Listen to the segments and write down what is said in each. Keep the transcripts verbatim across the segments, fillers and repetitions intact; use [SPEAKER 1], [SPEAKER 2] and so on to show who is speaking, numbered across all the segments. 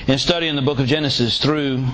[SPEAKER 1] in studying the book of Genesis through,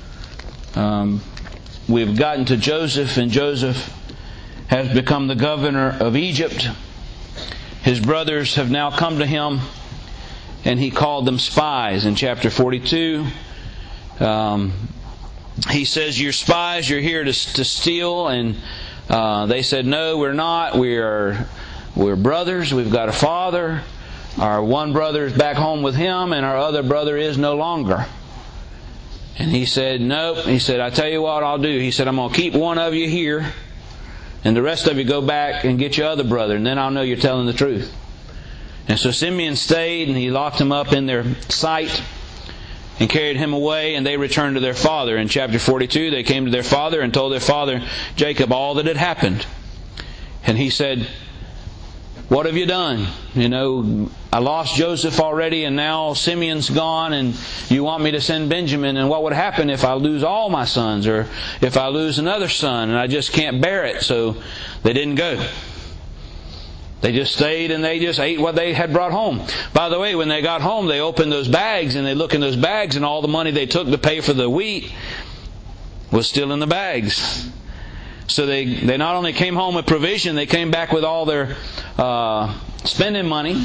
[SPEAKER 1] um, we've gotten to Joseph, and Joseph has become the governor of Egypt. His brothers have now come to him, and he called them spies in chapter forty-two. Um, he says, "You're spies, you're here to, to steal." And uh, they said, "No, we're not. We are, we're brothers. We've got a father. Our one brother is back home with him, and our other brother is no longer." And he said, "Nope." He said, "I tell you what I'll do." He said, "I'm going to keep one of you here, and the rest of you go back and get your other brother, and then I'll know you're telling the truth." And so Simeon stayed, and he locked him up in their sight and carried him away, and they returned to their father. In chapter forty-two, they came to their father and told their father Jacob all that had happened. And he said, "What have you done? You know, I lost Joseph already, and now Simeon's gone, and you want me to send Benjamin, and what would happen if I lose all my sons, or if I lose another son, and I just can't bear it?" So they didn't go. They just stayed, and they just ate what they had brought home. By the way, when they got home, they opened those bags, and they look in those bags, and all the money they took to pay for the wheat was still in the bags. So they, they not only came home with provision, they came back with all their uh, spending money.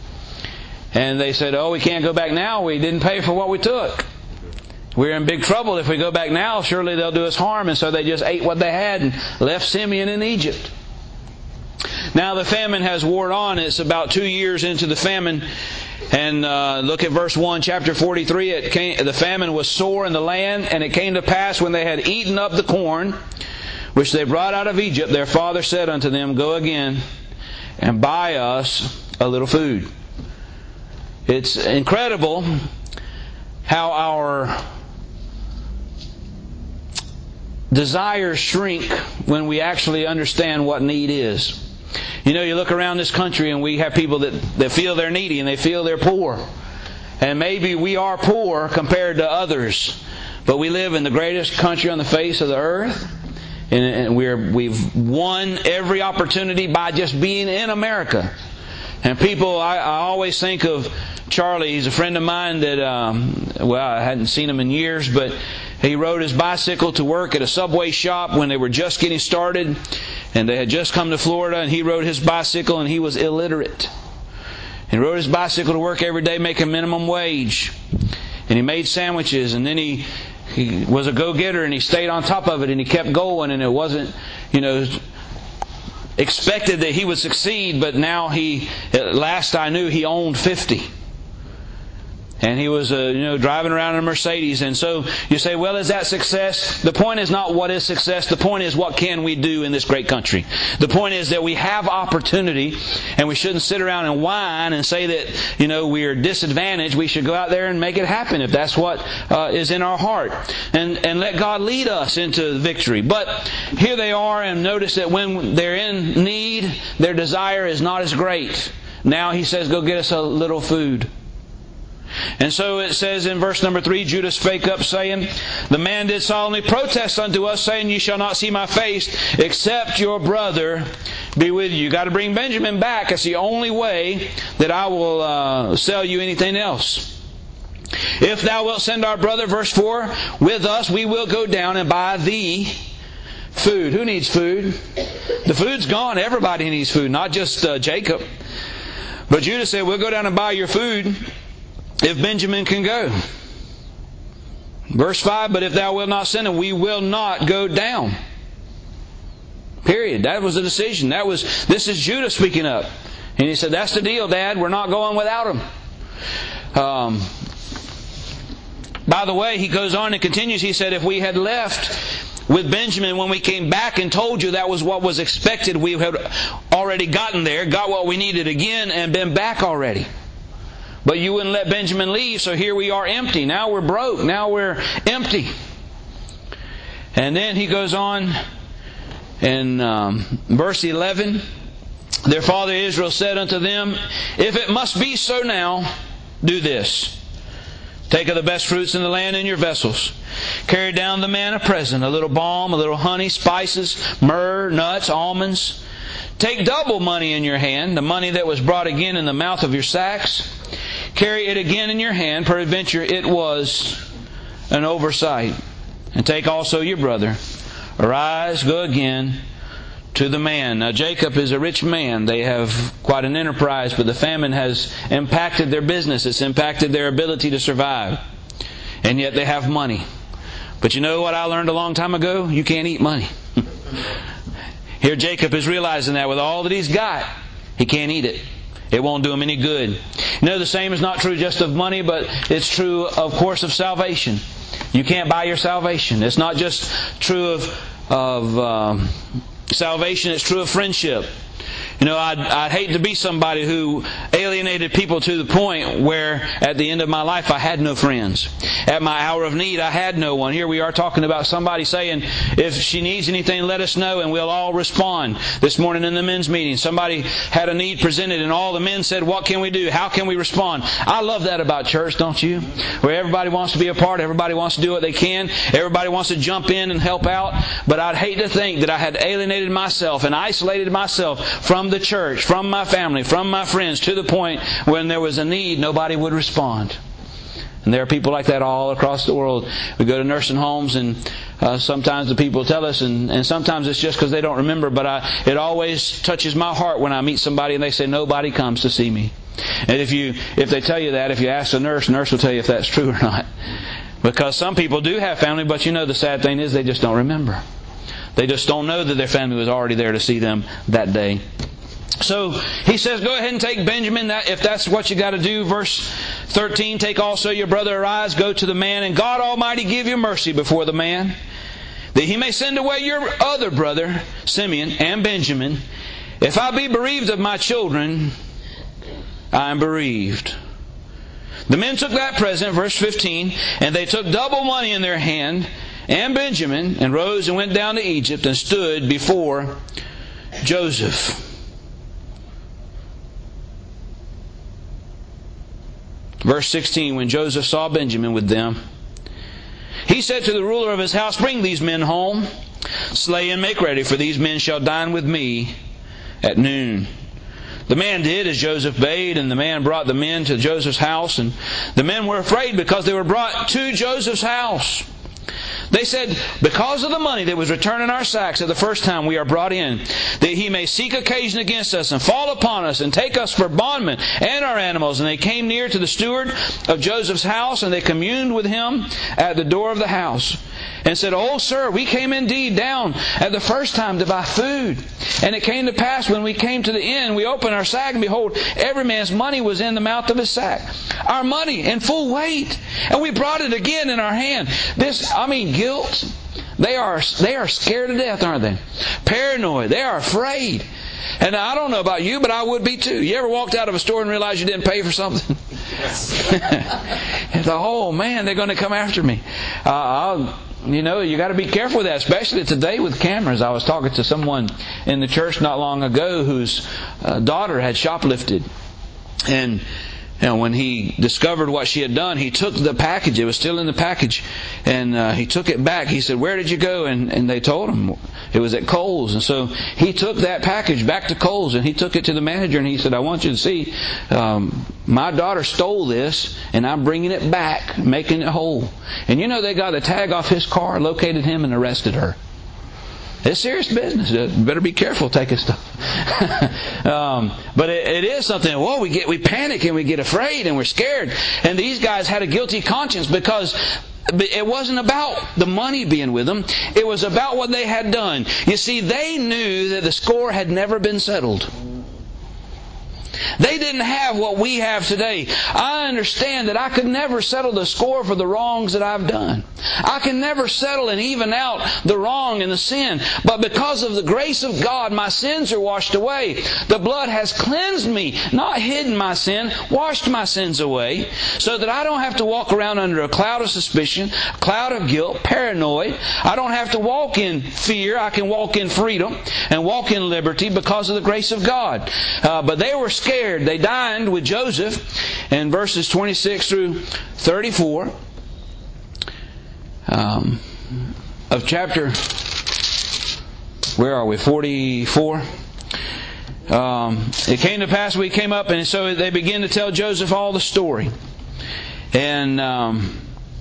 [SPEAKER 1] And they said, "Oh, we can't go back now. We didn't pay for what we took. We're in big trouble. If we go back now, surely they'll do us harm." And so they just ate what they had and left Simeon in Egypt. Now the famine has worn on. It's about two years into the famine. And uh, look at verse one, chapter forty-three. It came, the famine was sore in the land, and it came to pass when they had eaten up the corn which they brought out of Egypt, their father said unto them, "Go again and buy us a little food." It's incredible how our desires shrink when we actually understand what need is. You know, you look around this country and we have people that, that feel they're needy and they feel they're poor. And maybe we are poor compared to others, but we live in the greatest country on the face of the earth. And we're, we've won every opportunity by just being in America. And people, I, I always think of Charlie. He's a friend of mine that, um, well, I hadn't seen him in years, but he rode his bicycle to work at a Subway shop when they were just getting started. And they had just come to Florida, and he rode his bicycle, and he was illiterate. And he rode his bicycle to work every day making minimum wage. And he made sandwiches, and then he... He was a go-getter, and he stayed on top of it, and he kept going, and it wasn't, you know, expected that he would succeed, but now he, at last I knew, he owned fifty. And he was, uh, you know, driving around in a Mercedes. And so you say, well, is that success? The point is not what is success. The point is, what can we do in this great country? The point is that we have opportunity, and we shouldn't sit around and whine and say that, you know, we are disadvantaged. We should go out there and make it happen if that's what uh, is in our heart. And, and let God lead us into victory. But here they are, and notice that when they're in need, their desire is not as great. Now he says, "Go get us a little food." And so it says in verse number three, Judah spake up, saying, "The man did solemnly protest unto us, saying, Ye shall not see my face, except your brother be with you." You got to bring Benjamin back. It's the only way that I will uh, sell you anything else. "If thou wilt send our brother," verse four, "with us, we will go down and buy thee food." Who needs food? The food's gone. Everybody needs food, not just uh, Jacob. But Judah said, "We'll go down and buy your food if Benjamin can go." Verse five, "But if thou wilt not send him, we will not go down." Period. That was the decision. That was, this is Judah speaking up. And he said, "That's the deal, Dad. We're not going without him." Um, by the way, he goes on and continues. He said, "If we had left with Benjamin when we came back and told you that was what was expected, we had already gotten there, got what we needed again, and been back already. But you wouldn't let Benjamin leave, so here we are empty. Now we're broke. Now we're empty." And then he goes on in um, verse eleven. "Their father Israel said unto them, If it must be so now, do this. Take of the best fruits in the land in your vessels. Carry down the man a present, a little balm, a little honey, spices, myrrh, nuts, almonds. Take double money in your hand, the money that was brought again in the mouth of your sacks. carry it again in your hand, peradventure it was an oversight. And take also your brother. Arise, go again to the man. Now Jacob is a rich man. They have quite an enterprise, but the famine has impacted their business. It's impacted their ability to survive. And yet they have money. But you know what I learned a long time ago? You can't eat money. Here Jacob is realizing that with all that he's got, he can't eat it. It won't do him any good. You know, the same is not true just of money, but it's true, of course, of salvation. You can't buy your salvation. It's not just true of, of um, salvation, it's true of friendship. You know, I'd, I'd hate to be somebody who alienated people to the point where at the end of my life I had no friends. At my hour of need I had no one. Here we are talking about somebody saying, if she needs anything, let us know and we'll all respond. This morning in the men's meeting, somebody had a need presented and all the men said, what can we do? How can we respond? I love that about church, don't you? Where everybody wants to be a part, everybody wants to do what they can, everybody wants to jump in and help out. But I'd hate to think that I had alienated myself and isolated myself from the church, from my family, from my friends, to the point when there was a need, nobody would respond. And there are people like that all across the world. We go to nursing homes and uh, sometimes the people tell us, and, and sometimes it's just because they don't remember, but I, it always touches my heart when I meet somebody and they say, nobody comes to see me. And if you if they tell you that, if you ask a nurse, nurse will tell you if that's true or not. Because some people do have family, but you know the sad thing is they just don't remember. They just don't know that their family was already there to see them that day. So he says, go ahead and take Benjamin, if that's what you got to do. Verse thirteen, take also your brother, arise, go to the man, and God Almighty give you mercy before the man, that he may send away your other brother, Simeon, and Benjamin. If I be bereaved of my children, I am bereaved. The men took that present, verse fifteen, and they took double money in their hand, and Benjamin, and rose and went down to Egypt, and stood before Joseph. Verse sixteen, when Joseph saw Benjamin with them, he said to the ruler of his house, bring these men home, slay and make ready, for these men shall dine with me at noon. The man did as Joseph bade, and the man brought the men to Joseph's house, and the men were afraid because they were brought to Joseph's house. They said, because of the money that was returned in our sacks at the first time we are brought in, that he may seek occasion against us and fall upon us and take us for bondmen and our animals. And they came near to the steward of Joseph's house, and they communed with him at the door of the house, and said, oh, sir, we came indeed down at the first time to buy food. And it came to pass, when we came to the inn, we opened our sack, and behold, every man's money was in the mouth of his sack. Our money in full weight. And we brought it again in our hand. This, I mean, guilt. They are, they are scared to death, aren't they? Paranoid. They are afraid. And I don't know about you, but I would be too. You ever walked out of a store and realized you didn't pay for something? And thought, oh man, they're going to come after me. Uh, I'll, you know, you got to be careful with that, especially today with cameras. I was talking to someone in the church not long ago whose uh, daughter had shoplifted. And you know, when he discovered what she had done, he took the package. It was still in the package. And uh, he took it back. He said, where did you go? And, and they told him it was at Kohl's. And so he took that package back to Kohl's, and he took it to the manager, and he said, I want you to see, um, my daughter stole this, and I'm bringing it back, making it whole. And you know, they got a tag off his car, located him, and arrested her. It's serious business. You better be careful taking stuff. um, but it, it is something. Whoa, we get we panic and we get afraid and we're scared. And these guys had a guilty conscience because it wasn't about the money being with them. It was about what they had done. You see, they knew that the score had never been settled. They didn't have what we have today. I understand that I could never settle the score for the wrongs that I've done. I can never settle and even out the wrong and the sin. But because of the grace of God, my sins are washed away. The blood has cleansed me, not hidden my sin, washed my sins away, so that I don't have to walk around under a cloud of suspicion, a cloud of guilt, paranoid. I don't have to walk in fear. I can walk in freedom and walk in liberty because of the grace of God. Uh, but they were scared. They dined with Joseph in verses twenty-six through thirty-four um, of chapter, where are we, forty-four? Um, it came to pass we came up, and so they began to tell Joseph all the story. And um,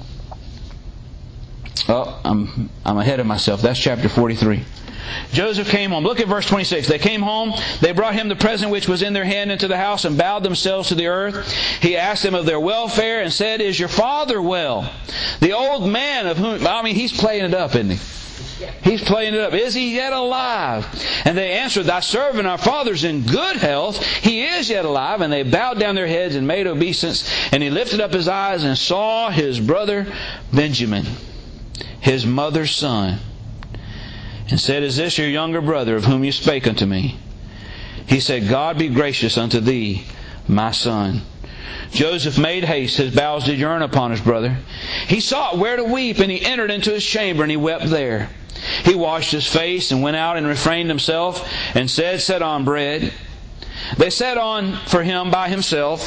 [SPEAKER 1] oh, I'm I'm ahead of myself. That's chapter forty-three. Joseph came home. Look at verse twenty-six. They came home. They brought him the present which was in their hand into the house and bowed themselves to the earth. He asked them of their welfare and said, "Is your father well? The old man of whom..." I mean, he's playing it up, isn't he? He's playing it up. "Is he yet alive?" And they answered, "Thy servant, our father's in good health. He is yet alive." And they bowed down their heads and made obeisance. And he lifted up his eyes and saw his brother Benjamin, his mother's son, and said, "Is this your younger brother of whom you spake unto me?" He said, "God be gracious unto thee, my son." Joseph made haste. His bowels did yearn upon his brother. He sought where to weep, and he entered into his chamber, and he wept there. He washed his face, and went out and refrained himself, and said, "Set on bread." They set on for him by himself,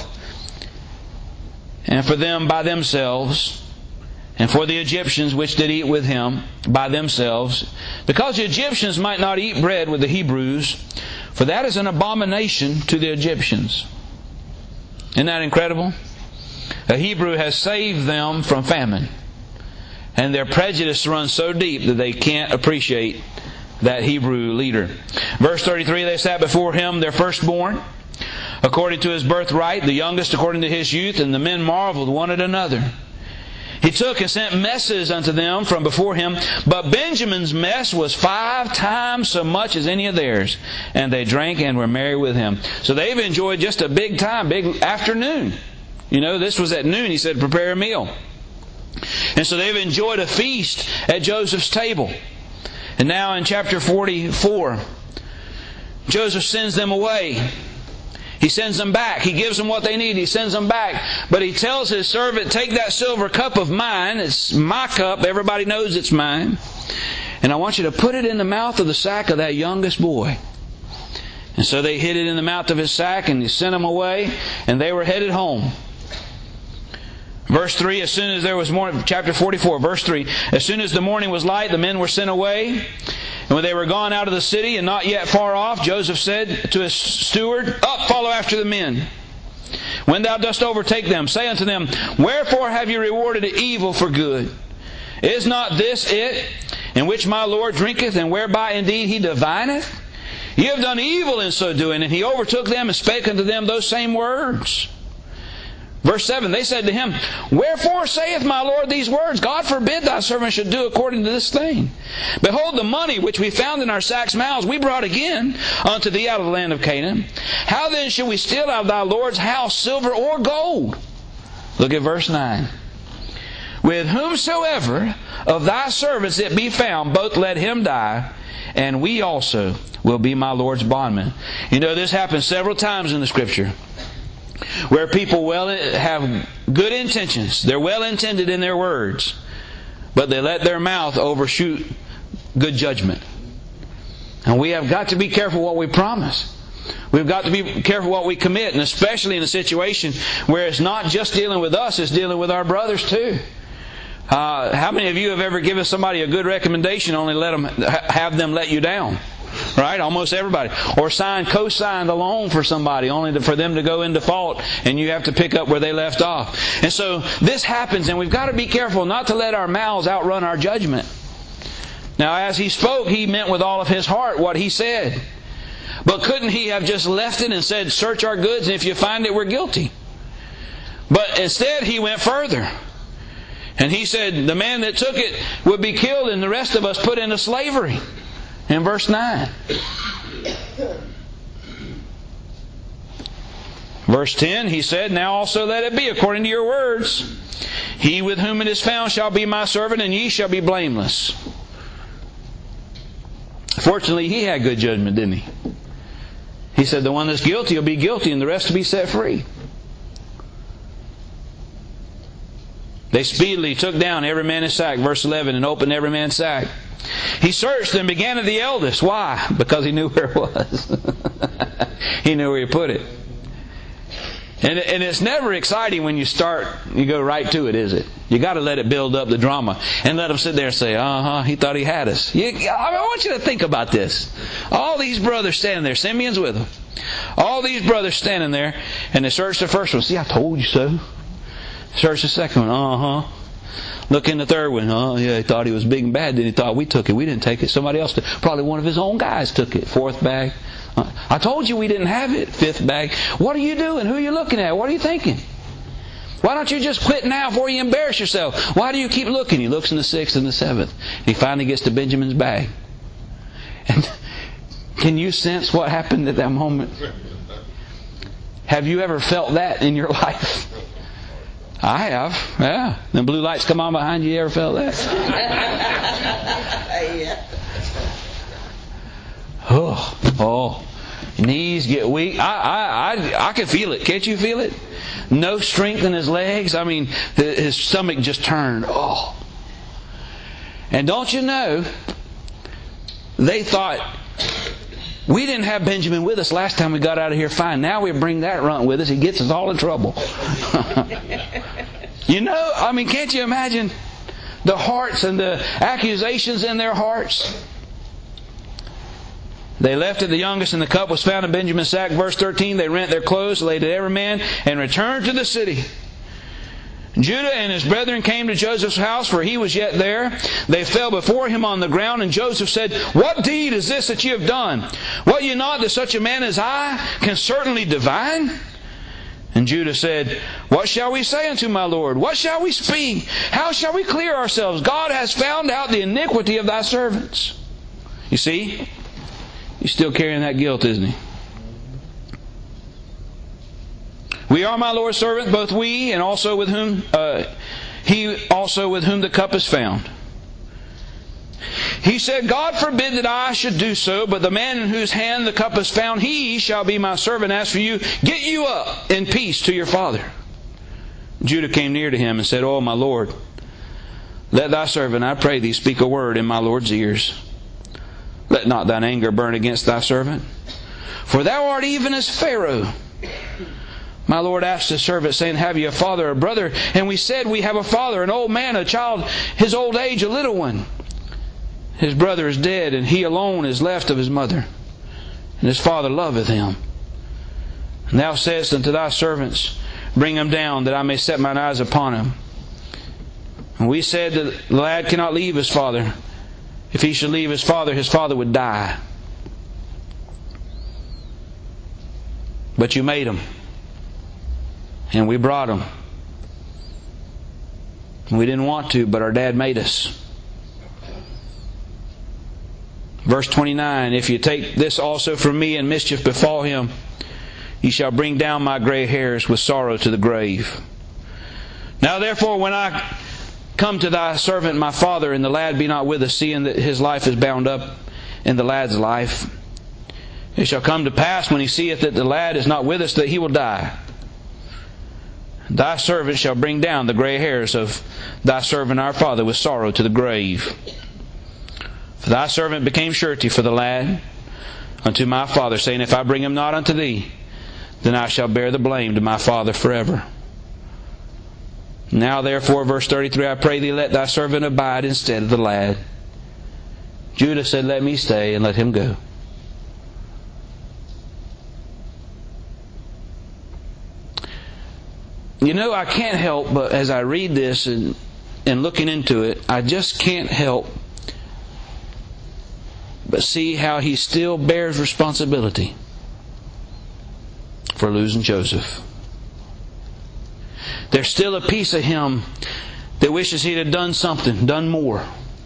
[SPEAKER 1] and for them by themselves, and for the Egyptians which did eat with him by themselves, because the Egyptians might not eat bread with the Hebrews, for that is an abomination to the Egyptians. Isn't that incredible? A Hebrew has saved them from famine, and their prejudice runs so deep that they can't appreciate that Hebrew leader. Verse thirty-three, they sat before him, their firstborn, according to his birthright, the youngest according to his youth, and the men marveled one at another. He took and sent messes unto them from before him, but Benjamin's mess was five times so much as any of theirs. And they drank and were merry with him. So they've enjoyed just a big time, big afternoon. You know, this was at noon. He said, "Prepare a meal." And so they've enjoyed a feast at Joseph's table. And now in chapter forty-four, Joseph sends them away. He sends them back. He gives them what they need. He sends them back. But he tells his servant, "Take that silver cup of mine. It's my cup. Everybody knows it's mine. And I want you to put it in the mouth of the sack of that youngest boy." And so they hid it in the mouth of his sack, and he sent them away, and they were headed home. Verse three, as soon as there was morning, chapter forty-four, verse three, as soon as the morning was light, the men were sent away. And when they were gone out of the city and not yet far off, Joseph said to his steward, "Up, follow after the men. When thou dost overtake them, say unto them, Wherefore have you rewarded evil for good? Is not this it, in which my Lord drinketh, and whereby indeed he divineth? Ye have done evil in so doing." And he overtook them and spake unto them those same words. Verse seven, they said to him, "Wherefore saith my Lord these words? God forbid thy servant should do according to this thing. Behold, the money which we found in our sacks' mouths we brought again unto thee out of the land of Canaan. How then should we steal out of thy Lord's house silver or gold?" Look at verse nine. "With whomsoever of thy servants it be found, both let him die, and we also will be my Lord's bondmen." You know, this happens several times in the Scripture, where people well have good intentions. They're well intended in their words, but they let their mouth overshoot good judgment. And we have got to be careful what we promise. We've got to be careful what we commit, and especially in a situation where it's not just dealing with us, it's dealing with our brothers too. Uh, how many of you have ever given somebody a good recommendation, only let them have them let you down? Right? Almost everybody. Or signed, co-signed a loan for somebody, only to, for them to go in default, and you have to pick up where they left off. And so this happens, and we've got to be careful not to let our mouths outrun our judgment. Now, as he spoke, he meant with all of his heart what he said. But couldn't he have just left it and said, "Search our goods, and if you find it, we're guilty"? But instead, he went further. And he said, the man that took it would be killed, and the rest of us put into slavery. In verse nine. Verse ten, he said, "Now also let it be according to your words. He with whom it is found shall be my servant, and ye shall be blameless." Fortunately, he had good judgment, didn't he? He said, the one that's guilty will be guilty, and the rest will be set free. They speedily took down every man his sack, verse eleven, and opened every man's sack. He searched and began at the eldest. Why? Because he knew where it was. He knew where he put it. And, and it's never exciting when you start, you go right to it, is it? You got to let it build up the drama and let them sit there and say, "Uh-huh, he thought he had us." You, I want you to think about this. All these brothers standing there, Simeon's with them. All these brothers standing there, and they searched the first one. See, I told you so. Search the second one. Uh-huh. Look in the third one. Oh, yeah, he thought he was big and bad. Then he thought we took it. We didn't take it. Somebody else took it. Probably one of his own guys took it. Fourth bag. Uh, I told you we didn't have it. Fifth bag. What are you doing? Who are you looking at? What are you thinking? Why don't you just quit now before you embarrass yourself? Why do you keep looking? He looks in the sixth and the seventh. He finally gets to Benjamin's bag. And can you sense what happened at that moment? Have you ever felt that in your life? I have. Yeah. The blue lights come on behind you. You ever felt that? Oh, oh. Knees get weak. I, I, I, I can feel it. Can't you feel it? No strength in his legs. I mean, his stomach just turned. Oh. And don't you know, they thought, we didn't have Benjamin with us last time we got out of here fine. Now we bring that runt with us. He gets us all in trouble. You know, I mean, can't you imagine the hearts and the accusations in their hearts? They left it the youngest, and the cup was found in Benjamin's sack. Verse thirteen, they rent their clothes, laid it every man, and returned to the city. Judah and his brethren came to Joseph's house, for he was yet there. They fell before him on the ground, and Joseph said, What deed is this that you have done? Wot ye not that such a man as I can certainly divine? And Judah said, What shall we say unto my Lord? What shall we speak? How shall we clear ourselves? God has found out the iniquity of thy servants. You see? He's still carrying that guilt, isn't he? We are my Lord's servant, both we and also with whom uh, he also with whom the cup is found. He said, God forbid that I should do so, but the man in whose hand the cup is found, he shall be my servant. As for you, get you up in peace to your father. Judah came near to him and said, Oh, my Lord, let thy servant, I pray thee, speak a word in my Lord's ears. Let not thine anger burn against thy servant, for thou art even as Pharaoh. My Lord asked his servant, saying, Have you a father or brother? And we said, We have a father, an old man, a child, his old age, a little one. His brother is dead, and he alone is left of his mother. And his father loveth him. And thou saidst unto thy servants, Bring him down, that I may set mine eyes upon him. And we said that the lad cannot leave his father. If he should leave his father, his father would die. But you made him. And we brought him. We didn't want to, but our dad made us. Verse twenty-nine, If you take this also from me, and mischief befall him, ye shall bring down my gray hairs with sorrow to the grave. Now therefore, when I come to thy servant my father, and the lad be not with us, seeing that his life is bound up in the lad's life, it shall come to pass, when he seeth that the lad is not with us, that he will die. Thy servant shall bring down the gray hairs of thy servant our father with sorrow to the grave. For thy servant became surety for the lad unto my father, saying, If I bring him not unto thee, then I shall bear the blame to my father forever. Now therefore, verse thirty-three, I pray thee, let thy servant abide instead of the lad. Judah said, Let me stay, and let him go. You know, I can't help but as I read this and, and looking into it, I just can't help but see how he still bears responsibility for losing Joseph. There's still a piece of him that wishes he'd have done something, done more.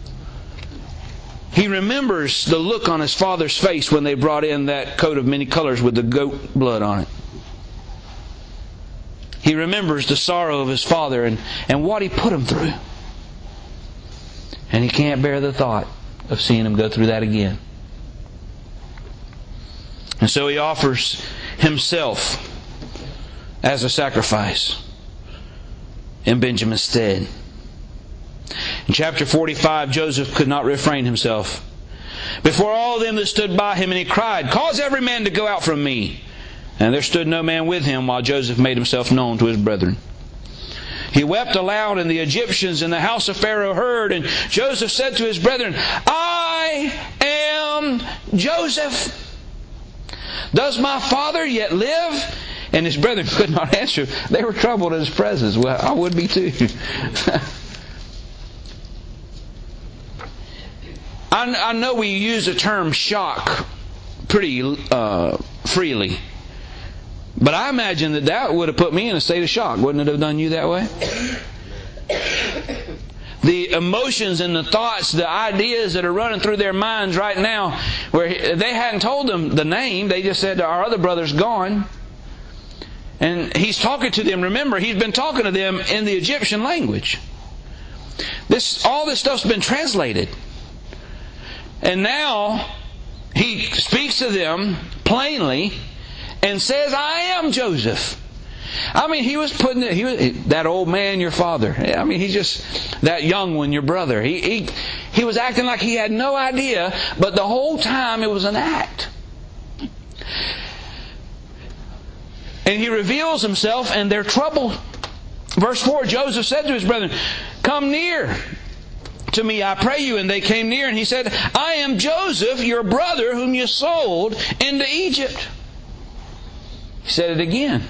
[SPEAKER 1] He remembers the look on his father's face when they brought in that coat of many colors with the goat blood on it. He remembers the sorrow of his father and, and what he put him through. And he can't bear the thought of seeing him go through that again. And so he offers himself as a sacrifice in Benjamin's stead. In chapter forty-five, Joseph could not refrain himself before all them that stood by him, and he cried, Cause every man to go out from me. And there stood no man with him while Joseph made himself known to his brethren. He wept aloud, and the Egyptians in the house of Pharaoh heard. And Joseph said to his brethren, I am Joseph. Does my father yet live? And his brethren could not answer. They were troubled at his presence. Well, I would be too. I, I know we use the term shock pretty uh, freely. But I imagine that that would have put me in a state of shock. Wouldn't it have done you that way? The emotions and the thoughts, the ideas that are running through their minds right now, where they hadn't told them the name, they just said, our other brother's gone. And he's talking to them. Remember, he's been talking to them in the Egyptian language. This, all this stuff's been translated. And now he speaks to them plainly and says, I am Joseph. I mean, he was putting it, he was, that old man, your father. I mean, he's just that young one, your brother. He, he, he was acting like he had no idea, but the whole time it was an act. And he reveals himself and they're troubled. Verse four, Joseph said to his brethren, come near to me, I pray you. And they came near and he said, I am Joseph, your brother, whom you sold into Egypt. He said it again.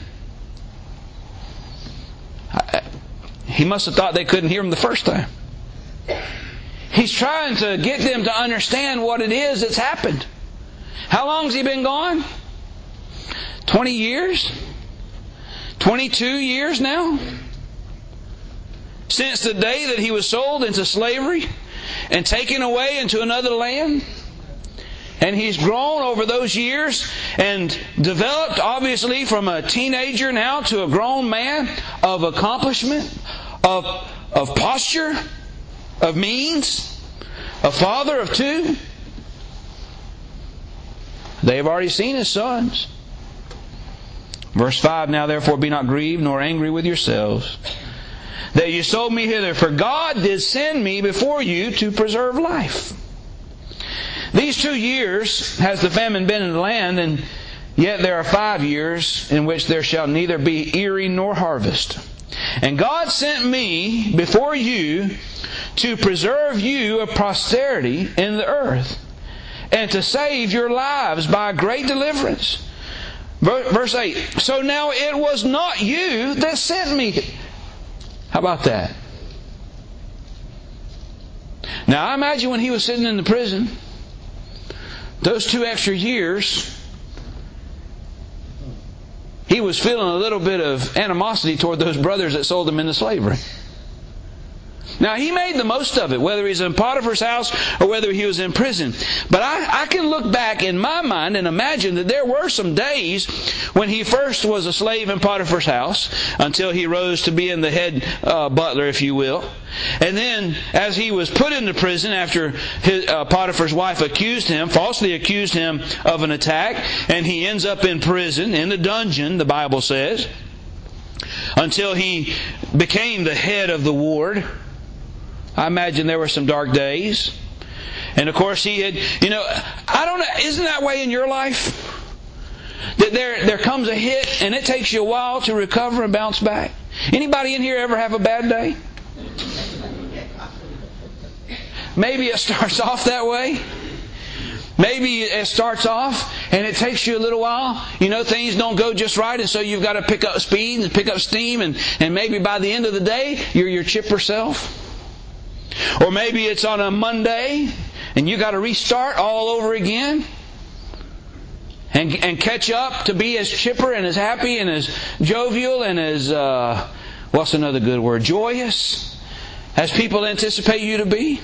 [SPEAKER 1] He must have thought they couldn't hear him the first time. He's trying to get them to understand what it is that's happened. How long has he been gone? Twenty years? Twenty-two years now? Since the day that he was sold into slavery and taken away into another land? And he's grown over those years and developed, obviously, from a teenager now to a grown man of accomplishment, of, of posture, of means, a father of two. They have already seen his sons. Verse five, now therefore be not grieved nor angry with yourselves, that you sold me hither, for God did send me before you to preserve life. These two years has the famine been in the land, and yet there are five years in which there shall neither be earing nor harvest. And God sent me before you to preserve you a posterity in the earth, and to save your lives by a great deliverance. Verse eight, so now it was not you that sent me. How about that? Now I imagine when he was sitting in the prison, those two extra years, he was feeling a little bit of animosity toward those brothers that sold him into slavery. Now, he made the most of it, whether he's in Potiphar's house or whether he was in prison. But I, I can look back in my mind and imagine that there were some days when he first was a slave in Potiphar's house until he rose to being the head uh, butler, if you will. And then, as he was put into prison after his, uh, Potiphar's wife accused him, falsely accused him of an attack, and he ends up in prison, in the dungeon, the Bible says, until he became the head of the ward. I imagine there were some dark days. And of course he had, you know, I don't know, isn't that way in your life? That there, there comes a hit and it takes you a while to recover and bounce back? Anybody in here ever have a bad day? Maybe it starts off that way. Maybe it starts off and it takes you a little while. You know, things don't go just right, and so you've got to pick up speed and pick up steam, and, and maybe by the end of the day, you're your chipper self. Or maybe it's on a Monday and you got to restart all over again and, and catch up to be as chipper and as happy and as jovial and as, uh, what's another good word, joyous as people anticipate you to be.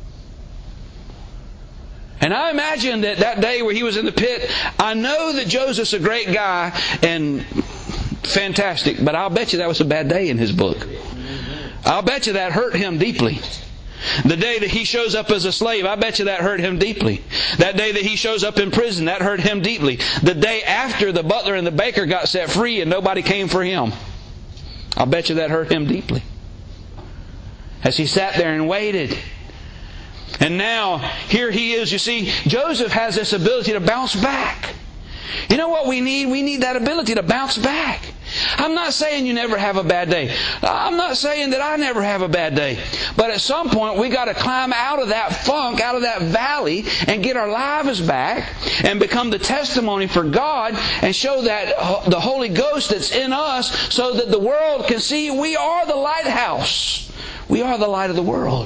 [SPEAKER 1] And I imagine that that day where he was in the pit, I know that Joseph's a great guy and fantastic, but I'll bet you that was a bad day in his book. I'll bet you that hurt him deeply. The day that he shows up as a slave, I bet you that hurt him deeply. That day that he shows up in prison, that hurt him deeply. The day after the butler and the baker got set free and nobody came for him, I'll bet you that hurt him deeply. As he sat there and waited. And now, here he is. You see, Joseph has this ability to bounce back. You know what we need? We need that ability to bounce back. I'm not saying you never have a bad day. I'm not saying that I never have a bad day. But at some point, we got to climb out of that funk, out of that valley, and get our lives back and become the testimony for God and show that the Holy Ghost that's in us so that the world can see we are the lighthouse. We are the light of the world.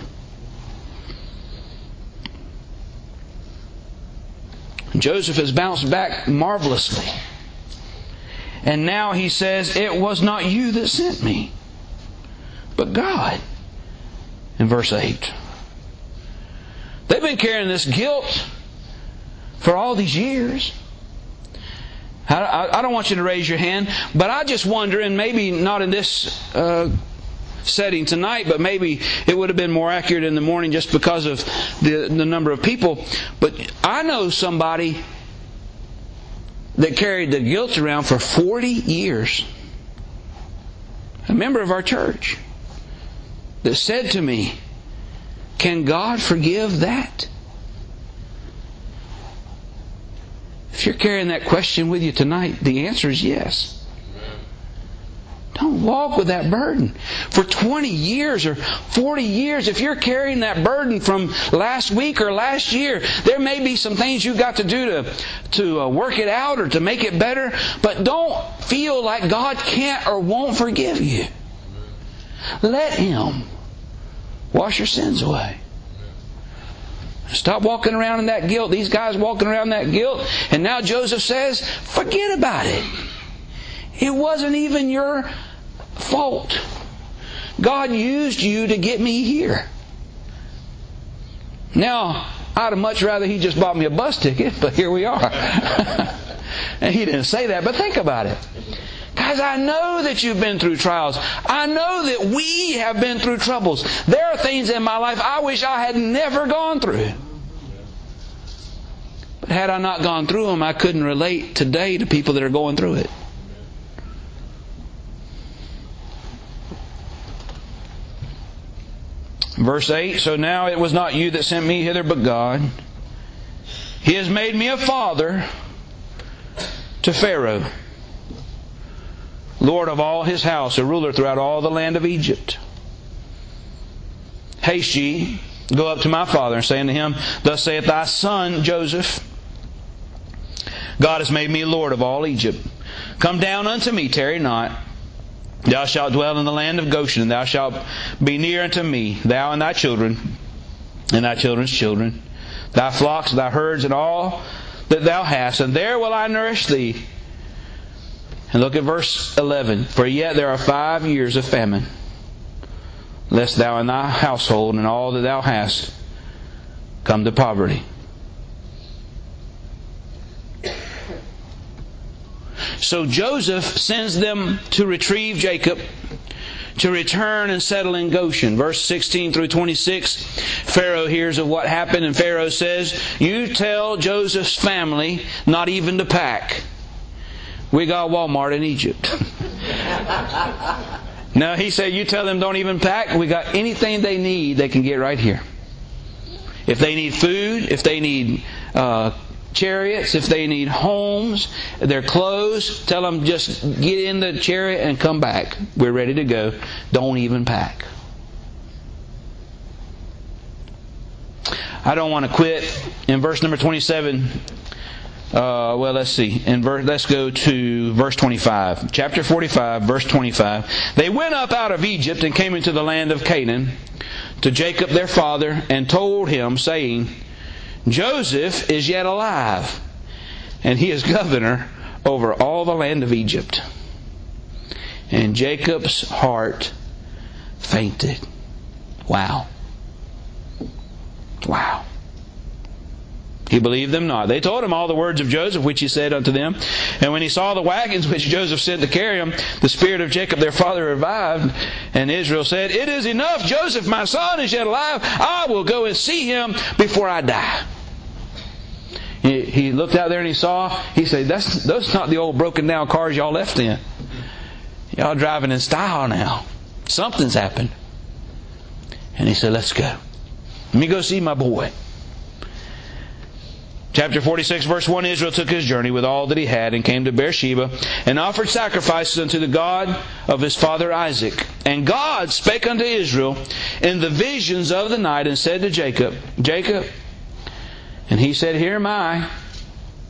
[SPEAKER 1] Joseph has bounced back marvelously. And now he says, it was not you that sent me, but God. In verse eight. They've been carrying this guilt for all these years. I don't want you to raise your hand, but I just wonder, and maybe not in this uh, setting tonight, but maybe it would have been more accurate in the morning just because of the, the number of people. But I know somebody that carried the guilt around for forty years. A member of our church that said to me, can God forgive that? If you're carrying that question with you tonight, the answer is yes. Don't walk with that burden. For twenty years or forty years, if you're carrying that burden from last week or last year, there may be some things you've got to do to, to uh, work it out or to make it better. But don't feel like God can't or won't forgive you. Let Him wash your sins away. Stop walking around in that guilt. These guys walking around in that guilt. And now Joseph says, forget about it. It wasn't even your fault. God used you to get me here. Now, I'd have much rather He just bought me a bus ticket, but here we are. And He didn't say that, but think about it. Guys, I know that you've been through trials. I know that we have been through troubles. There are things in my life I wish I had never gone through. But had I not gone through them, I couldn't relate today to people that are going through it. Verse eight, so now it was not you that sent me hither, but God. He has made me a father to Pharaoh, Lord of all his house, a ruler throughout all the land of Egypt. Haste ye, go up to my father, and say unto him, thus saith thy son Joseph, God has made me Lord of all Egypt. Come down unto me, tarry not. Thou shalt dwell in the land of Goshen, and thou shalt be near unto me, thou and thy children, and thy children's children, thy flocks, thy herds, and all that thou hast, and there will I nourish thee. And look at verse eleven. For yet there are five years of famine, lest thou and thy household and all that thou hast come to poverty. So Joseph sends them to retrieve Jacob, to return and settle in Goshen. Verse sixteen through twenty-six, Pharaoh hears of what happened, and Pharaoh says, you tell Joseph's family not even to pack. We got Walmart in Egypt. No, he said, you tell them don't even pack. We got anything they need, they can get right here. If they need food, if they need uh, chariots, if they need homes, their clothes, tell them just get in the chariot and come back. We're ready to go. Don't even pack. I don't want to quit. In verse number twenty-seven, uh, well, let's see. In verse, let's go to verse twenty-five. Chapter forty-five, verse twenty-five. They went up out of Egypt and came into the land of Canaan to Jacob their father, and told him, saying, Joseph is yet alive, and he is governor over all the land of Egypt. And Jacob's heart fainted. Wow. Wow. He believed them not. They told him all the words of Joseph, which he said unto them. And when he saw the wagons which Joseph sent to carry him, the spirit of Jacob their father revived. And Israel said, it is enough. Joseph, my son, is yet alive. I will go and see him before I die. He, he looked out there and he saw, he said, that's, those not the old broken down cars y'all left in. Y'all driving in style now. Something's happened. And he said, let's go. Let me go see my boy. Chapter forty-six, verse one, Israel took his journey with all that he had and came to Beersheba and offered sacrifices unto the God of his father Isaac. And God spake unto Israel in the visions of the night and said to Jacob, Jacob, and he said, here am I.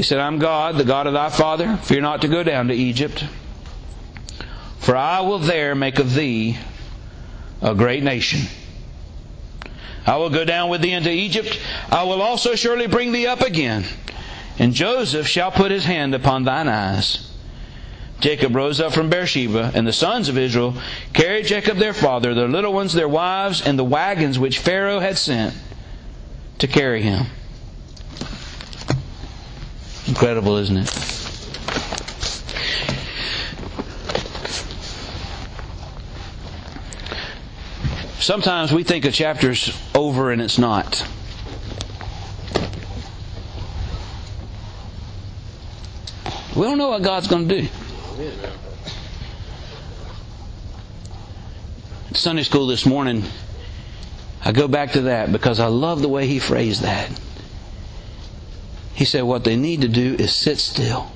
[SPEAKER 1] He said, I'm God, the God of thy father. Fear not to go down to Egypt, for I will there make of thee a great nation. I will go down with thee into Egypt. I will also surely bring thee up again. And Joseph shall put his hand upon thine eyes. Jacob rose up from Beersheba, and the sons of Israel carried Jacob their father, their little ones, their wives, and the wagons which Pharaoh had sent to carry him. Incredible, isn't it? Sometimes we think a chapter's over and it's not. We don't know what God's going to do. Sunday school this morning, I go back to that because I love the way he phrased that. He said what they need to do is sit still.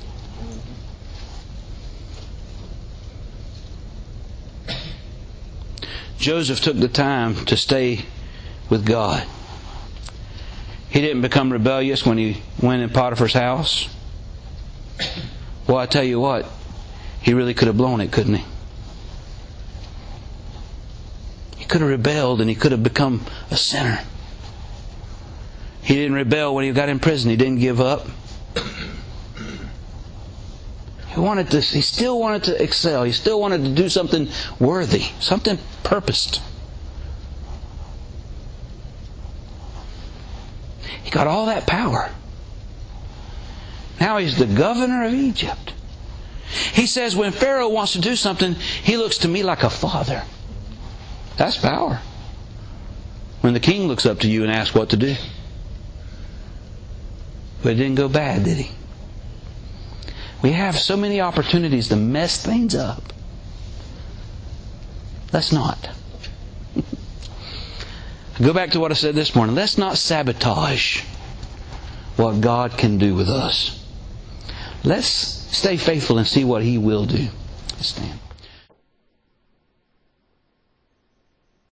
[SPEAKER 1] Joseph took the time to stay with God. He didn't become rebellious when he went in Potiphar's house. Well, I tell you what, he really could have blown it, couldn't he? He could have rebelled and he could have become a sinner. He didn't rebel when he got in prison. He didn't give up. He wanted to, he still wanted to excel. He still wanted to do something worthy, something purposed. He got all that power. Now he's the governor of Egypt. He says when Pharaoh wants to do something, he looks to me like a father. That's power. When the king looks up to you and asks what to do. But it didn't go bad, did he? We have so many opportunities to mess things up. Let's not. Go back to what I said this morning. Let's not sabotage what God can do with us. Let's stay faithful and see what He will do. Let's stand.